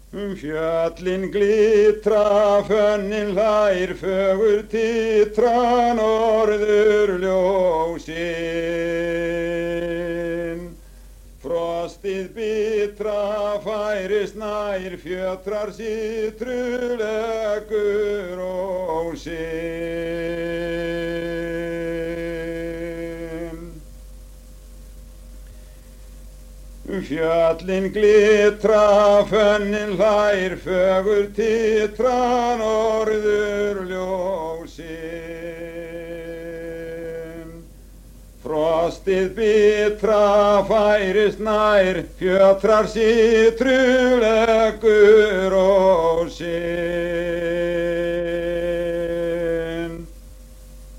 Fjöllin glitra, fönnin hlær, fögur titra norðurljósin. Frostið bitra færist nær, fjötrar sitruleggur ósin. Fjöllin glitra, fönnin hlær, fögur titra norðurljósin. Frostið bitra færist nær, fjötrar sitruleggur ósin.